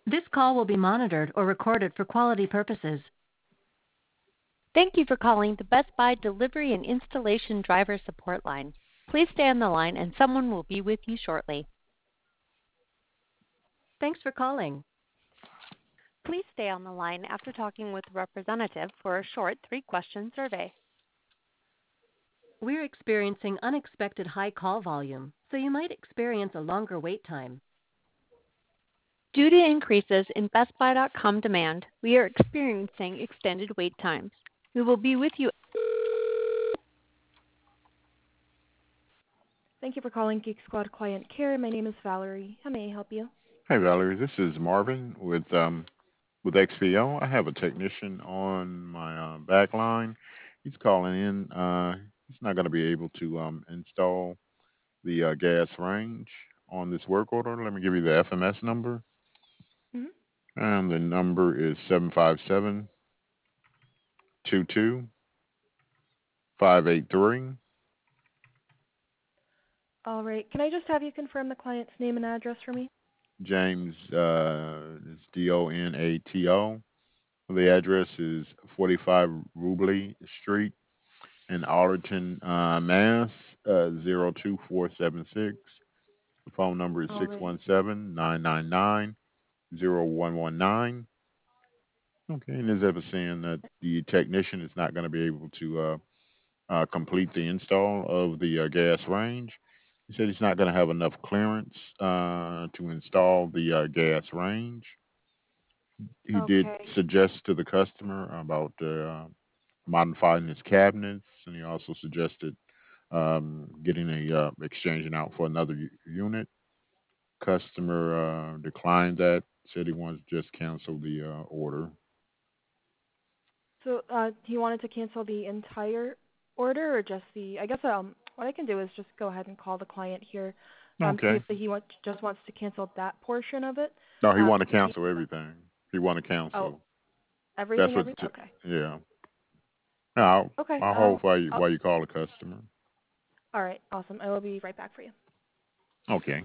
This call will be monitored or recorded for quality purposes. Thank you for calling the Best Buy Delivery and Installation Driver Support Line. Please stay on the line and someone will be with you shortly. Thanks for calling. Please stay on the line after talking with a representative for a short 3-question survey. We're experiencing unexpected high call volume, so you might experience a longer wait time. Due to increases in BestBuy.com demand, we are experiencing extended wait times. We will be with you. Thank you for calling Geek Squad Client Care. My name is Valerie. How may I help you? Hi, Valerie. This is Marvin with XPO. I have a technician on my back line. He's calling in. He's not going to be able to install the gas range on this work order. Let me give you the FMS number. Mm-hmm. And the number is 757-22-583. All right. Can I just have you confirm the client's name and address for me? James is Donato. The address is 45 Rubley Street in Allerton, Mass. 02476. The phone number is All right. 617-999-0119. Okay, and as I was saying, that the technician is not going to be able to complete the install of the gas range. He said he's not going to have enough clearance to install the gas range. He did Okay. suggest to the customer about modifying his cabinets, and he also suggested getting exchanging out for another unit. Customer declined that, said he wants to just cancel the order. So he wanted to cancel the entire order or just the, I guess what I can do is just go ahead and call the client here, see Okay. if just wants to cancel that portion of it. No, he want to He, cancel everything. He want to oh, cancel. That's everything, what. okay. Yeah. Now Okay. I'll hold while you call the customer. All right. Awesome. I will be right back for you. Okay.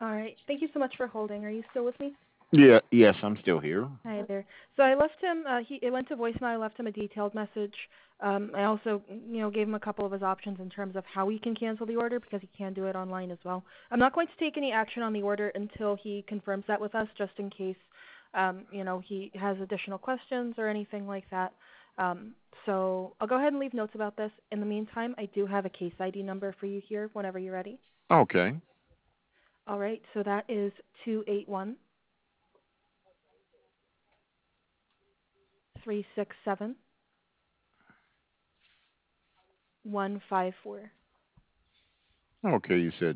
All right. Thank you so much for holding. Are you still with me? Yeah, yes, I'm still here. Hi there. So I left him. It went to voicemail. I left him a detailed message. I also, gave him a couple of his options in terms of how he can cancel the order because he can do it online as well. I'm not going to take any action on the order until he confirms that with us, just in case, he has additional questions or anything like that. So I'll go ahead and leave notes about this. In the meantime, I do have a case ID number for you here whenever you're ready. Okay. All right. So that is 281-367-154. Okay, you said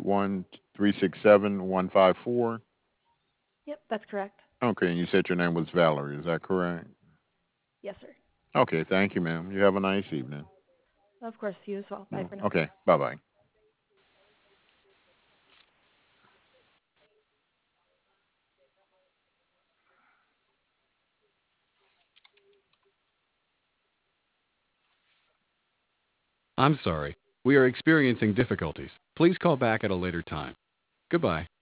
281-367-154. Yep, that's correct. Okay, and you said your name was Valerie, is that correct? Yes, sir. Okay, thank you, ma'am. You have a nice evening. Of course, you as well. Bye for now. Okay, bye-bye. I'm sorry. We are experiencing difficulties. Please call back at a later time. Goodbye.